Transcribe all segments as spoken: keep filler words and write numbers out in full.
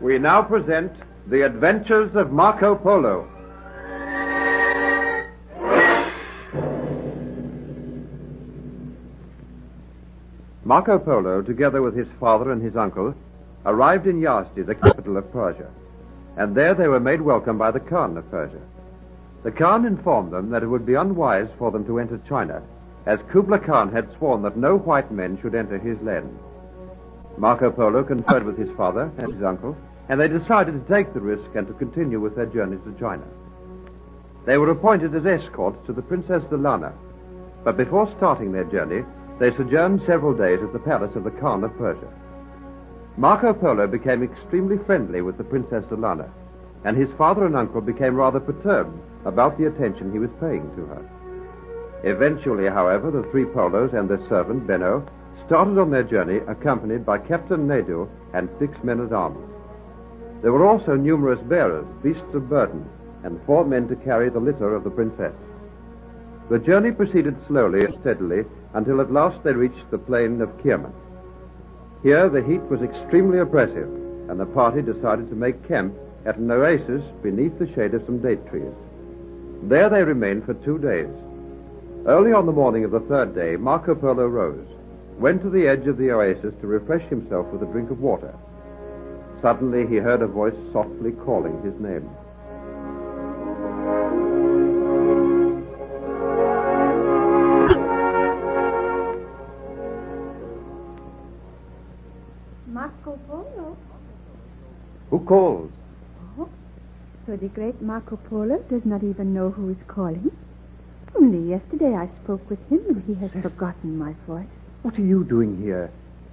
We now present The Adventures of Marco Polo. Marco Polo, together with his father and his uncle, arrived in Yazdi, the capital of Persia, and there they were made welcome by the Khan of Persia. The Khan informed them that it would be unwise for them to enter China, as Kublai Khan had sworn that no white men should enter his land. Marco Polo conferred with his father and his uncle, and they decided to take the risk and to continue with their journeys to China. They were appointed as escorts to the Princess Zelana, but before starting their journey, they sojourned several days at the palace of the Khan of Persia. Marco Polo became extremely friendly with the Princess Zelana, and his father and uncle became rather perturbed about the attention he was paying to her. Eventually, however, the three Polos and their servant, Benno, started on their journey accompanied by Captain Nadu and six men-at-arms. There were also numerous bearers, beasts of burden, and four men to carry the litter of the princess. The journey proceeded slowly and steadily until at last they reached the plain of Kirman. Here the heat was extremely oppressive, and the party decided to make camp at an oasis beneath the shade of some date trees. There they remained for two days. Early on the morning of the third day, Marco Polo rose, went to the edge of the oasis to refresh himself with a drink of water. Suddenly he heard a voice softly calling his name. Marco Polo? Who calls? Oh, so the great Marco Polo does not even know who is calling? Only yesterday I spoke with him and he has forgotten my voice. What are you doing here?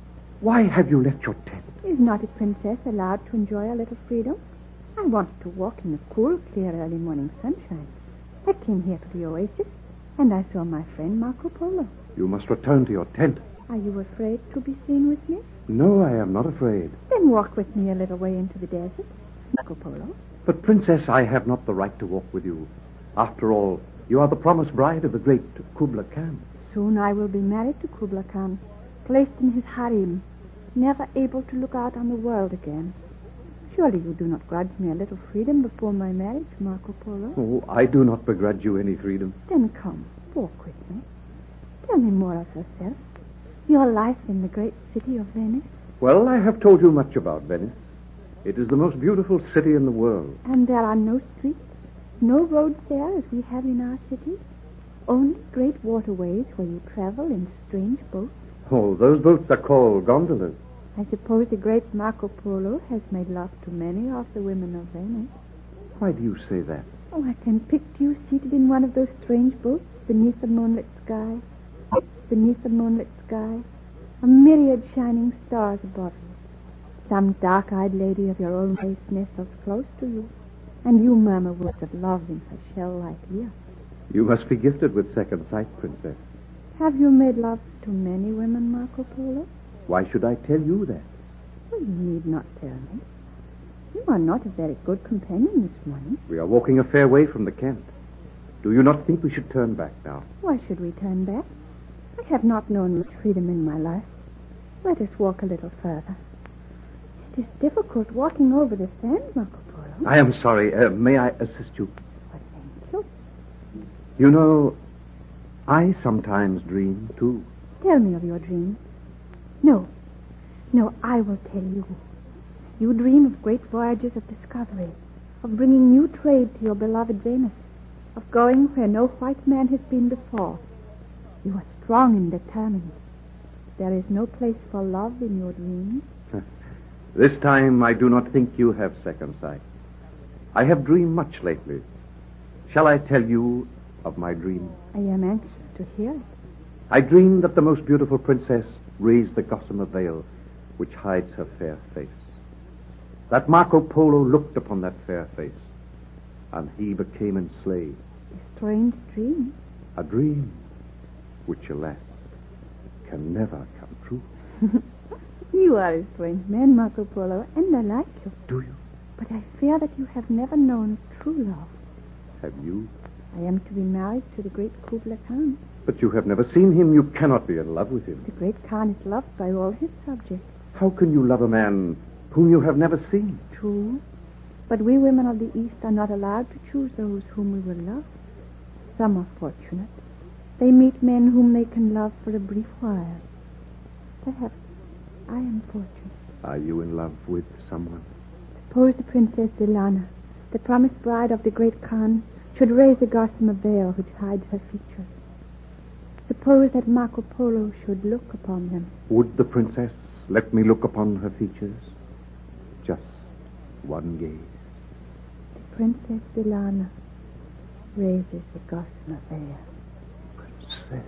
Why have you left your tent? Is not a princess allowed to enjoy a little freedom? I wanted to walk in the cool, clear, early morning sunshine. I came here to the oasis, and I saw my friend Marco Polo. You must return to your tent. Are you afraid to be seen with me? No, I am not afraid. Then walk with me a little way into the desert, Marco Polo. But, Princess, I have not the right to walk with you. After all, you are the promised bride of the great Kublai Khan. Soon I will be married to Kublai Khan, placed in his harem, never able to look out on the world again. Surely you do not grudge me a little freedom before my marriage, Marco Polo? Oh, I do not begrudge you any freedom. Then come, walk with me. Tell me more of yourself. Your life in the great city of Venice. Well, I have told you much about Venice. It is the most beautiful city in the world. And there are no streets, no roads there as we have in our city. Only great waterways where you travel in strange boats. Oh, those boats are called gondolas. I suppose the great Marco Polo has made love to many of the women of Venice. Why do you say that? Oh, I can picture you seated in one of those strange boats beneath the moonlit sky. Beneath the moonlit sky, a myriad shining stars above you. Some dark-eyed lady of your own race nestles close to you, and you murmur words of love in her shell-like ear. You must be gifted with second sight, Princess. Have you made love to many women, Marco Polo? Why should I tell you that? Well, you need not tell me. You are not a very good companion this morning. We are walking a fair way from the camp. Do you not think we should turn back now? Why should we turn back? I have not known much freedom in my life. Let us walk a little further. It is difficult walking over the sand, Marco Polo. I am sorry. Uh, may I assist you? Well, thank you. You know, I sometimes dream, too. Tell me of your dreams. No. No, I will tell you. You dream of great voyages of discovery, of bringing new trade to your beloved Venice, of going where no white man has been before. You are strong and determined. There is no place for love in your dreams. This time I do not think you have second sight. I have dreamed much lately. Shall I tell you of my dream? I am anxious to hear it. I dreamed that the most beautiful princess raised the gossamer veil which hides her fair face. That Marco Polo looked upon that fair face, and he became enslaved. A strange dream. A dream which, alas, can never come true. You are a strange man, Marco Polo, and I like you. Do you? But I fear that you have never known true love. Have you? I am to be married to the great Kublai Khan. But you have never seen him. You cannot be in love with him. The great Khan is loved by all his subjects. How can you love a man whom you have never seen. True. But we women of the East are not allowed to choose those whom we will love. Some are fortunate. They meet men whom they can love for a brief while. Perhaps I am fortunate. Are you in love with someone? Suppose the Princess Zilana, the promised bride of the great Khan, should raise the gossamer veil which hides her features. Suppose that Marco Polo should look upon them. Would the princess let me look upon her features? Just one gaze. The Princess Zilana raises the gossamer veil. Princess,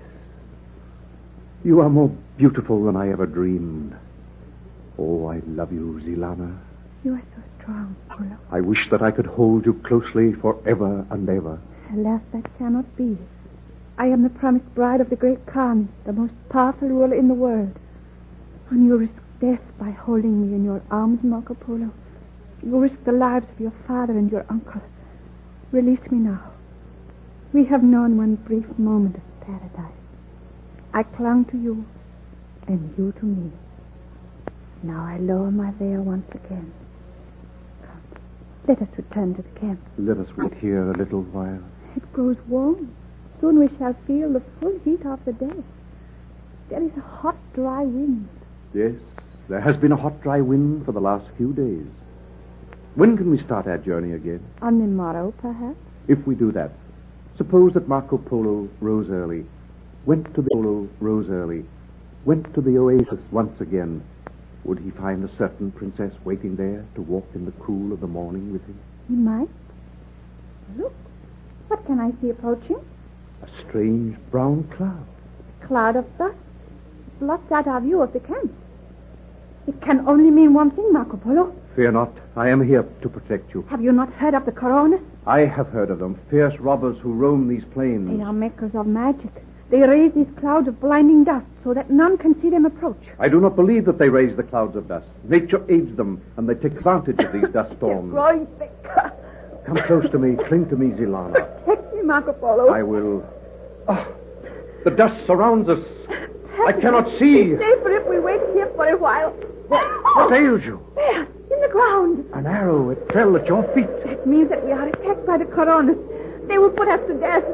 you are more beautiful than I ever dreamed. Oh, I love you, Zilana. You are so strong, Polo. I wish that I could hold you closely forever and ever. Alas, that cannot be. I am the promised bride of the great Khan, the most powerful ruler in the world. And you risk death by holding me in your arms, Marco Polo. You risk the lives of your father and your uncle. Release me now. We have known one brief moment of paradise. I clung to you, and you to me. Now I lower my veil once again. Come, let us return to the camp. Let us wait here a little while. It grows warm. Soon we shall feel the full heat of the day. There is a hot, dry wind. Yes, there has been a hot, dry wind for the last few days. When can we start our journey again? On the morrow, perhaps? If we do that, suppose that Marco Polo rose early, went to the Polo rose early, went to the oasis once again. Would he find a certain princess waiting there to walk in the cool of the morning with him? He might. Look, what can I see approaching? A strange brown cloud. A cloud of dust blots out our view of the camp. It can only mean one thing, Marco Polo. Fear not. I am here to protect you. Have you not heard of the Coronas? I have heard of them. Fierce robbers who roam these plains. They are makers of magic. They raise these clouds of blinding dust so that none can see them approach. I do not believe that they raise the clouds of dust. Nature aids them, and they take advantage of these dust storms. They're growing thicker. Come close to me. Cling to me, Zilana. Protect me, Marco Polo. I will. Oh, the dust surrounds us. I cannot see. It's safer if we wait here for a while. What ails you? There, in the ground. An arrow. It fell at your feet. That means that we are attacked by the Coronas. They will put us to death.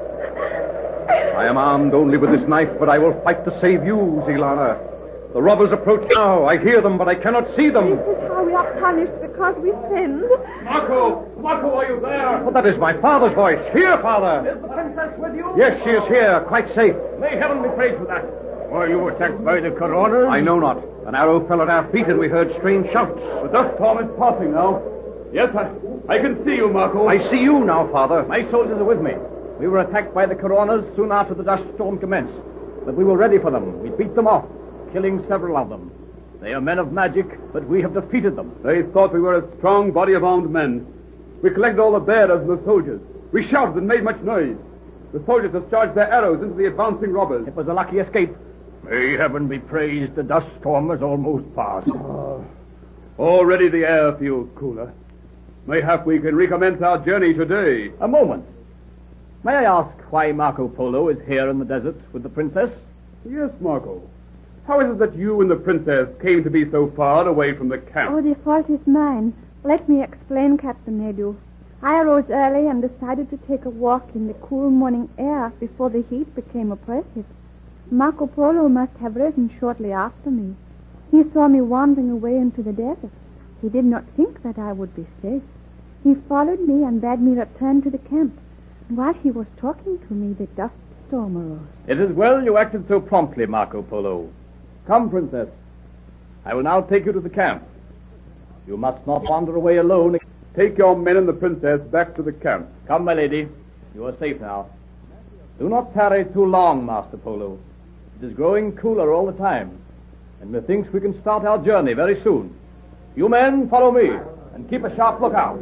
I am armed only with this knife, but I will fight to save you, Zilana. The robbers approach now. I hear them, but I cannot see them. This is how we are punished because we sinned. Marco! Marco, are you there? Oh, that is my father's voice. Here, father. Is the princess with you? Yes, she is here, quite safe. May heaven be praised for that. Were you attacked by the Coronas? I know not. An arrow fell at our feet, and we heard strange shouts. The dust storm is passing now. Yes, I, I can see you, Marco. I see you now, father. My soldiers are with me. We were attacked by the Coronas soon after the dust storm commenced. But we were ready for them. We beat them off, killing several of them. They are men of magic, but we have defeated them. They thought we were a strong body of armed men. We collected all the bearers and the soldiers. We shouted and made much noise. The soldiers discharged their arrows into the advancing robbers. It was a lucky escape. May heaven be praised, the dust storm has almost passed. Oh, already the air feels cooler. Mayhap we can recommence our journey today. A moment. May I ask why Marco Polo is here in the desert with the princess? Yes, Marco. How is it that you and the princess came to be so far away from the camp? Oh, the fault is mine. Let me explain, Captain Nadu. I arose early and decided to take a walk in the cool morning air before the heat became oppressive. Marco Polo must have risen shortly after me. He saw me wandering away into the desert. He did not think that I would be safe. He followed me and bade me return to the camp. While he was talking to me, the dust storm arose. It is well you acted so promptly, Marco Polo. Come, princess. I will now take you to the camp. You must not wander away alone. Take your men and the princess back to the camp. Come, my lady. You are safe now. Do not tarry too long, Master Polo. It is growing cooler all the time, and methinks we can start our journey very soon. You men, follow me, and keep a sharp lookout.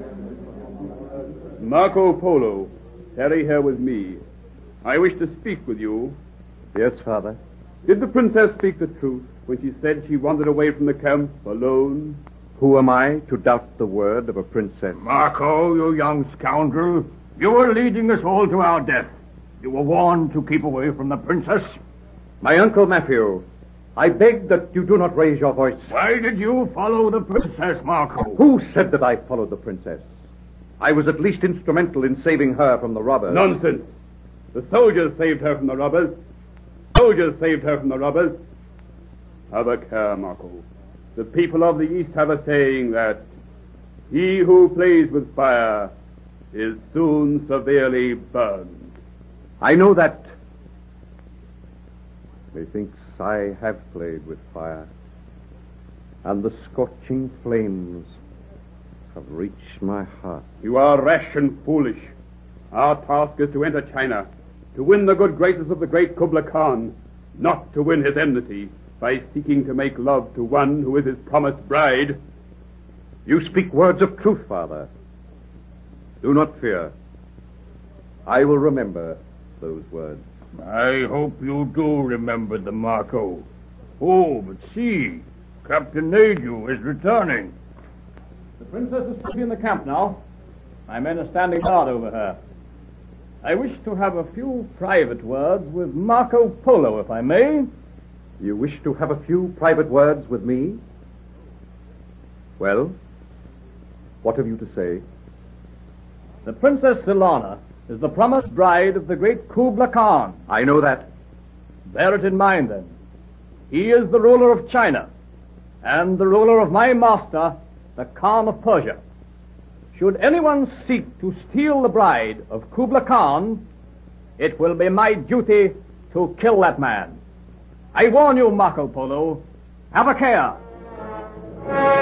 Marco Polo, tarry here with me. I wish to speak with you. Yes, father. Did the princess speak the truth when she said she wandered away from the camp alone? Who am I to doubt the word of a princess? Marco, you young scoundrel, you were leading us all to our death. You were warned to keep away from the princess. My uncle Matthew, I beg that you do not raise your voice. Why did you follow the princess, Marco? Who said that I followed the princess? I was at least instrumental in saving her from the robbers. Nonsense. The soldiers saved her from the robbers. Soldiers saved her from the robbers. Have a care, Marco. The people of the East have a saying that he who plays with fire is soon severely burned. I know that. Methinks I have played with fire, and the scorching flames have reached my heart. You are rash and foolish. Our task is to enter China, to win the good graces of the great Kublai Khan, not to win his enmity by seeking to make love to one who is his promised bride. You speak words of truth, Father. Do not fear. I will remember those words. I hope you do remember them, Marco. Oh, but see, Captain Nadu is returning. The princess is safely in the camp now. My men are standing guard over her. I wish to have a few private words with Marco Polo, if I may. You wish to have a few private words with me? Well, what have you to say? The Princess Silana is the promised bride of the great Kublai Khan. I know that. Bear it in mind, then. He is the ruler of China, and the ruler of my master, the Khan of Persia. Should anyone seek to steal the bride of Kublai Khan, it will be my duty to kill that man. I warn you, Marco Polo, have a care.